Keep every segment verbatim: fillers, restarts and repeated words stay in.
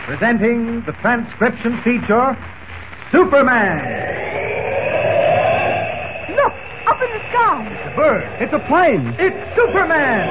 Presenting the transcription feature, Superman. Look, up in the sky. It's a bird. It's a plane. It's Superman.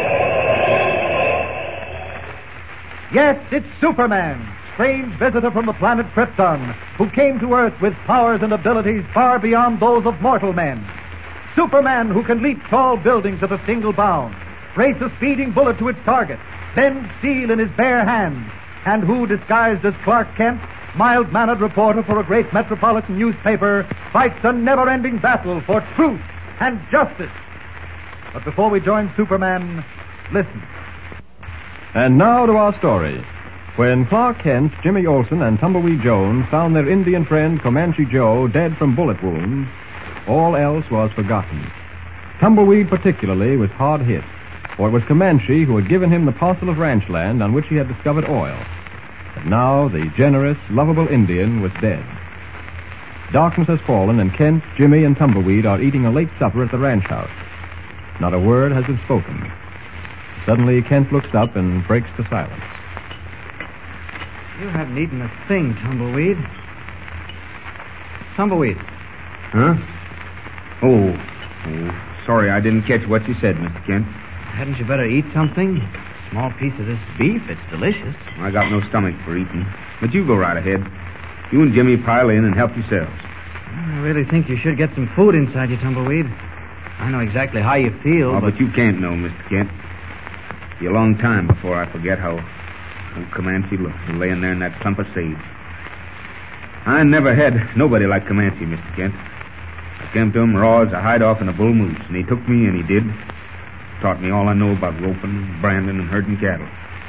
Yes, it's Superman, strange visitor from the planet Krypton, who came to Earth with powers and abilities far beyond those of mortal men. Superman who can leap tall buildings at a single bound, race a speeding bullet to its target, bend steel in his bare hands, and who, disguised as Clark Kent, mild-mannered reporter for a great metropolitan newspaper, fights a never-ending battle for truth and justice. But before we join Superman, listen. And now to our story. When Clark Kent, Jimmy Olsen, and Tumbleweed Jones found their Indian friend Comanche Joe dead from bullet wounds, all else was forgotten. Tumbleweed particularly was hard hit, for it was Comanche who had given him the parcel of ranch land on which he had discovered oil. But now the generous, lovable Indian was dead. Darkness has fallen, and Kent, Jimmy, and Tumbleweed are eating a late supper at the ranch house. Not a word has been spoken. Suddenly, Kent looks up and breaks the silence. You haven't eaten a thing, Tumbleweed. Tumbleweed. Huh? Oh, oh, sorry I didn't catch what you said, Mister Kent. Hadn't you better eat something? A small piece of this beef, it's delicious. I got no stomach for eating, but you go right ahead. You and Jimmy pile in and help yourselves. I really think you should get some food inside you, Tumbleweed. I know exactly how you feel, Oh, but... but you can't know, Mister Kent. It'll be a long time before I forget how old Comanche looked laying there in that clump of sage. I never had nobody like Comanche, Mister Kent. I came to him raw as a hide-off in a bull moose, and he took me, and he did. Taught me all I know about roping and branding and herding cattle.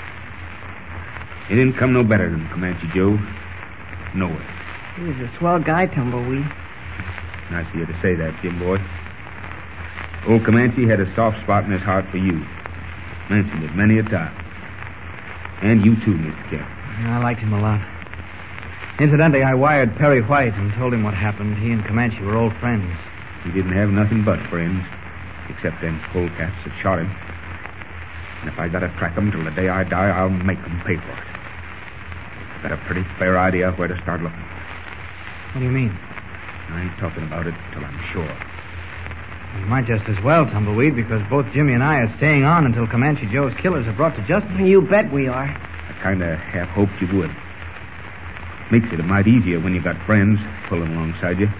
He didn't come no better than Comanche Joe. No way. He was a swell guy, Tumbleweed. Nice of you to say that, Jim boy. Old Comanche had a soft spot in his heart for you. Mentioned it many a time. And you too, Mister Kent. I liked him a lot. Incidentally, I wired Perry White and told him what happened. He and Comanche were old friends. He didn't have nothing but friends, except them polecats that shot him. And if I gotta track 'em till the day I die, I'll make 'em pay for it. I've got a pretty fair idea of where to start looking. What do you mean? I ain't talking about it till I'm sure. You might just as well, Tumbleweed, because both Jimmy and I are staying on until Comanche Joe's killers are brought to justice. You bet we are. I kinda half hoped you would. Makes it a mite easier when you got friends pulling alongside you.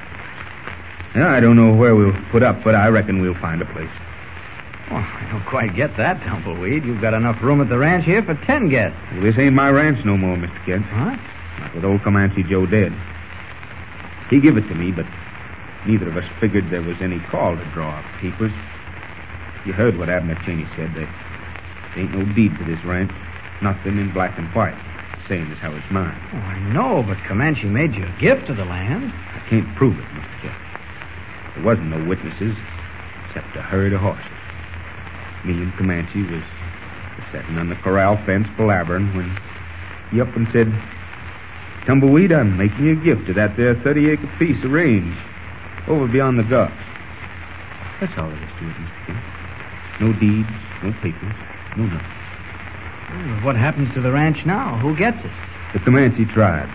Yeah, I don't know where we'll put up, but I reckon we'll find a place. Well, I don't quite get that, Tumbleweed. You've got enough room at the ranch here for ten guests. Well, this ain't my ranch no more, Mister Kent. What? Not with old Comanche Joe dead. He give it to me, but neither of us figured there was any call to draw up papers. You heard what Abner Cheney said. There ain't no deed to this ranch. Nothing in black and white. Same as how it's mine. Oh, I know, but Comanche made you a gift of the land. I can't prove it, Mister Kent. There wasn't no witnesses except a herd of horses. Me and Comanche was sitting on the corral fence palavering when he up and said, "Tumbleweed, I'm making you a gift of that there thirty-acre piece of range over beyond the Gulf." That's all there is to it, Mister Kent. No deeds, no papers, no nothing. Well, what happens to the ranch now? Who gets it? The Comanche tribe.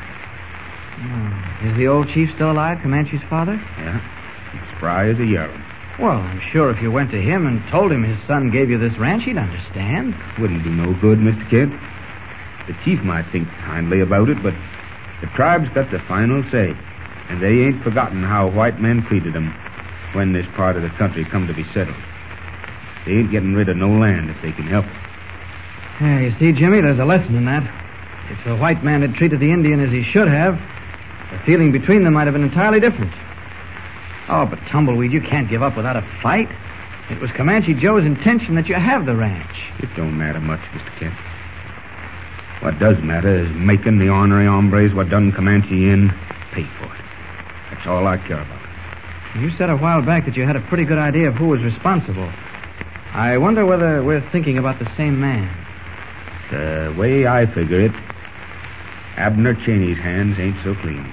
Oh, is the old chief still alive, Comanche's father? Yeah, he's spry as a yarrow. Well, I'm sure if you went to him and told him his son gave you this ranch, he'd understand. Wouldn't do no good, Mister Kent. The chief might think kindly about it, but the tribe's got the final say, and they ain't forgotten how white men treated them when this part of the country come to be settled. They ain't getting rid of no land if they can help it. Yeah, you see, Jimmy, there's a lesson in that. If the white man had treated the Indian as he should have, the feeling between them might have been entirely different. Oh, but Tumbleweed, you can't give up without a fight. It was Comanche Joe's intention that you have the ranch. It don't matter much, Mister Kent. What does matter is making the ornery hombres what done Comanche in pay for it. That's all I care about. You said a while back that you had a pretty good idea of who was responsible. I wonder whether we're thinking about the same man. The way I figure it, Abner Cheney's hands ain't so clean.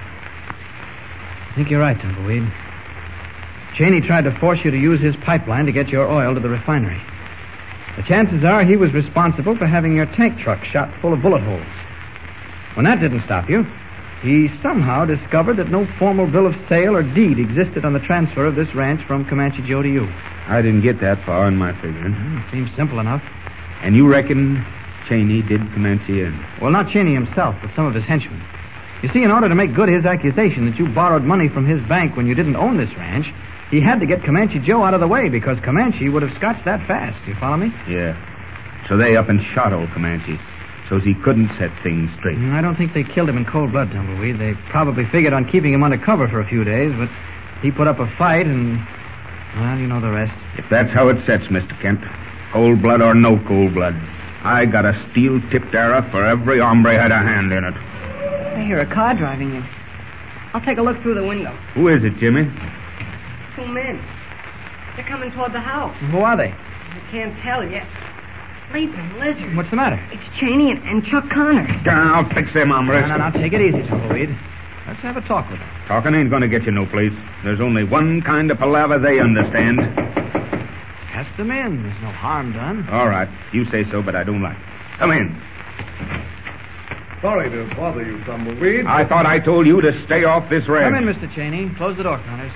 I think you're right, Tumbleweed. Cheney tried to force you to use his pipeline to get your oil to the refinery. The chances are he was responsible for having your tank truck shot full of bullet holes. When that didn't stop you, he somehow discovered that no formal bill of sale or deed existed on the transfer of this ranch from Comanche Joe to you. I didn't get that far in my figuring. Well, it seems simple enough. And you reckon Cheney did Comanche in? Well, not Cheney himself, but some of his henchmen. You see, in order to make good his accusation that you borrowed money from his bank when you didn't own this ranch, he had to get Comanche Joe out of the way because Comanche would have scotched that fast. You follow me? Yeah. So they up and shot old Comanche, so's he couldn't set things straight. Mm, I don't think they killed him in cold blood, Tumbleweed. They probably figured on keeping him under cover for a few days, but he put up a fight and, well, you know the rest. If that's how it sets, Mister Kent, cold blood or no cold blood, I got a steel-tipped arrow for every hombre had a hand in it. I hear a car driving in. I'll take a look through the window. Who is it, Jimmy? Two men. They're coming toward the house. Who are they? I can't tell yet. Sleeping lizards. What's the matter? It's Cheney and, and Chuck Connors. I'll fix them hombres. No, no, no, take it easy, Tumbleweed. Let's have a talk with them. Talking ain't going to get you no place. There's only one kind of palaver they understand. Ask them in. There's no harm done. All right. You say so, but I don't like it. Come in. Sorry to bother you, Tumbleweed. I thought I told you to stay off this ranch. Come in, Mister Cheney. Close the door, Connors.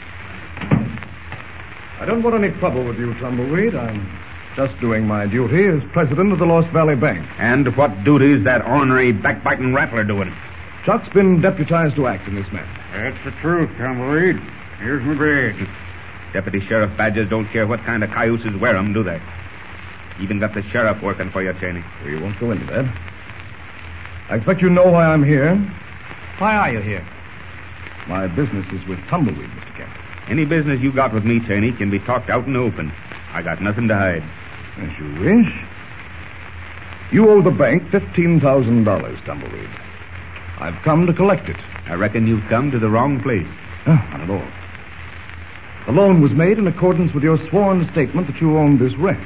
I don't want any trouble with you, Tumbleweed. I'm just doing my duty as president of the Lost Valley Bank. And what duty's that ornery, backbiting rattler doing? Chuck's been deputized to act in this matter. That's the truth, Tumbleweed. Here's my badge. Deputy sheriff badges don't care what kind of cayuses wear 'em, do they? Even got the sheriff working for you, Cheney. We won't go into that. I expect you know why I'm here. Why are you here? My business is with Tumbleweed, Mister Kent. Any business you got with me, Cheney, can be talked out in the open. I got nothing to hide. As you wish. You owe the bank fifteen thousand dollars, Tumbleweed. I've come to collect it. I reckon you've come to the wrong place. Oh, not at all. The loan was made in accordance with your sworn statement that you owned this ranch.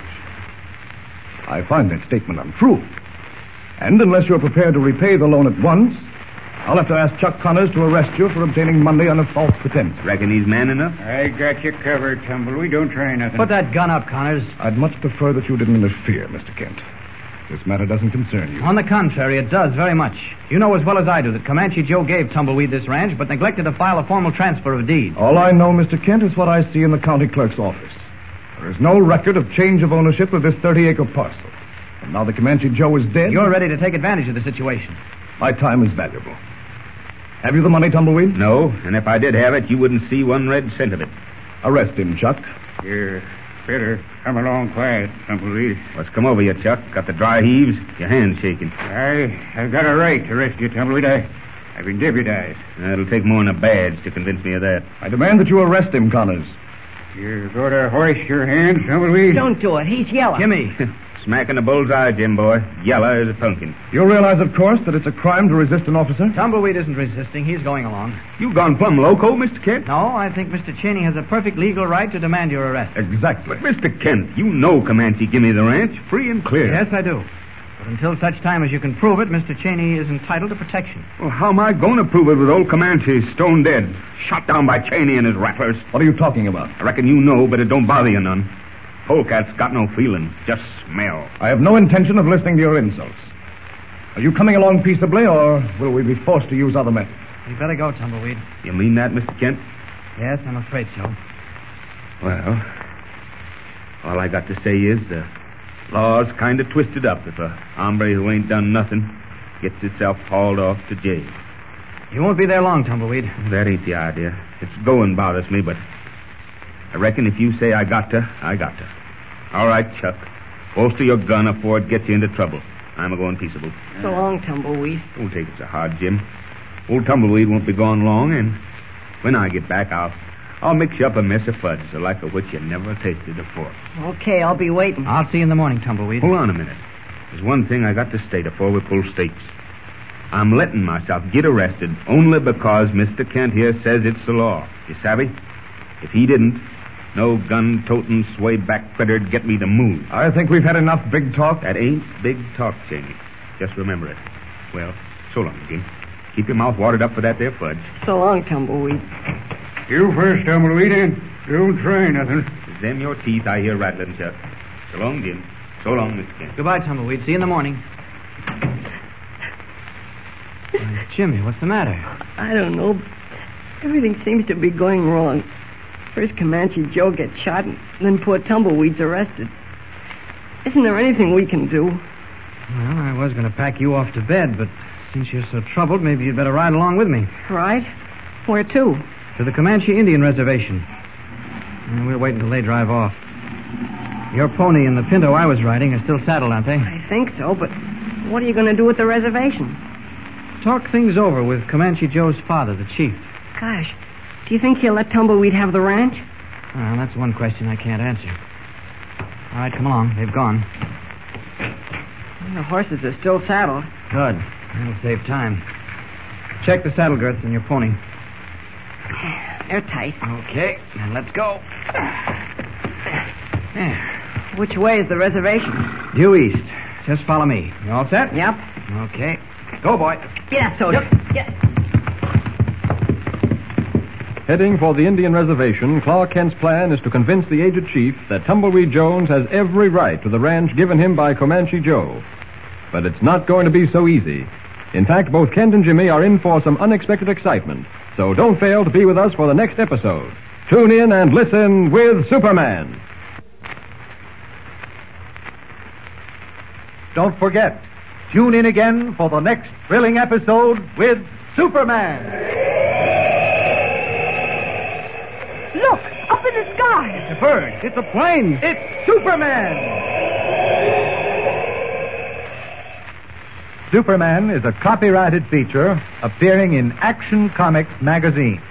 I find that statement untrue. And unless you're prepared to repay the loan at once, I'll have to ask Chuck Connors to arrest you for obtaining money on a false pretense. Reckon he's man enough? I got you covered, Tumbleweed. Don't try nothing. Put that gun up, Connors. I'd much prefer that you didn't interfere, Mister Kent. This matter doesn't concern you. On the contrary, it does very much. You know as well as I do that Comanche Joe gave Tumbleweed this ranch, but neglected to file a formal transfer of deed. All I know, Mister Kent, is what I see in the county clerk's office. There is no record of change of ownership of this thirty-acre parcel. And now that Comanche Joe is dead... You're ready to take advantage of the situation. My time is valuable. Have you the money, Tumbleweed? No, and if I did have it, you wouldn't see one red cent of it. Arrest him, Chuck. You better come along quiet, Tumbleweed. What's come over you, Chuck? Got the dry heaves? Your hand's shaking. I, I've got a right to arrest you, Tumbleweed. I, I've been deputized. It'll take more than a badge to convince me of that. I demand that you arrest him, Connors. You're going to hoist your hands, Tumbleweed? Don't do it. He's yelling. Gimme. Smacking a bullseye, Jim boy. Yellow as a pumpkin. You realize, of course, that it's a crime to resist an officer? Tumbleweed isn't resisting. He's going along. You gone plumb loco, Mister Kent? No, I think Mister Cheney has a perfect legal right to demand your arrest. Exactly. Mister Kent, you know Comanche give me the ranch, free and clear. Yes, I do. But until such time as you can prove it, Mister Cheney is entitled to protection. Well, how am I going to prove it with old Comanche stone dead, shot down by Cheney and his rattlers? What are you talking about? I reckon you know, but it don't bother you none. Polecat's got no feeling, just smell. I have no intention of listening to your insults. Are you coming along peaceably, or will we be forced to use other methods? You better go, Tumbleweed. You mean that, Mister Kent? Yes, I'm afraid so. Well, all I got to say is the law's kind of twisted up if a hombre who ain't done nothing gets himself hauled off to jail. You won't be there long, Tumbleweed. That ain't the idea. It's going bothers me, but I reckon if you say I got to, I got to. All right, Chuck. Holster your gun afore it gets you into trouble. I'm a-going peaceable. So long, Tumbleweed. Don't take it so hard, Jim. Old Tumbleweed won't be gone long, and when I get back, I'll I'll mix you up a mess of fudge, the like of which you never tasted before. Okay, I'll be waiting. I'll see you in the morning, Tumbleweed. Hold on a minute. There's one thing I got to state before we pull stakes. I'm letting myself get arrested only because Mister Kent here says it's the law. You savvy? If he didn't, no gun-toting, sway-back critter'd get me to move. I think we've had enough big talk. That ain't big talk, Cheney. Just remember it. Well, so long, Jim. Keep your mouth watered up for that there fudge. So long, Tumbleweed. You first, Tumbleweed, and don't try nothing. Is them your teeth I hear rattling, Chuck? So long, Jim. So long, Mister Kent. Goodbye, Tumbleweed. See you in the morning. Jimmy, what's the matter? I don't know. Everything seems to be going wrong. First Comanche Joe gets shot, and then poor Tumbleweed's arrested. Isn't there anything we can do? Well, I was going to pack you off to bed, but since you're so troubled, maybe you'd better ride along with me. Right? Where to? To the Comanche Indian Reservation. And we'll wait until they drive off. Your pony and the pinto I was riding are still saddled, aren't they? I think so, but what are you going to do with the reservation? Talk things over with Comanche Joe's father, the chief. Gosh, do you think he'll let Tumbleweed have the ranch? Well, that's one question I can't answer. All right, come along. They've gone. The horses are still saddled. Good. That'll save time. Check the saddle girths on your pony. They're tight. Okay, then let's go. There. Which way is the reservation? Due east. Just follow me. You all set? Yep. Okay. Go, boy. Get up, soldier. Yep. Get. Heading for the Indian reservation, Clark Kent's plan is to convince the aged chief that Tumbleweed Jones has every right to the ranch given him by Comanche Joe. But it's not going to be so easy. In fact, both Kent and Jimmy are in for some unexpected excitement. So don't fail to be with us for the next episode. Tune in and listen with Superman. Don't forget, tune in again for the next thrilling episode with Superman. Look, up in the sky. It's a bird. It's a plane. It's Superman. Superman is a copyrighted feature appearing in Action Comics magazine.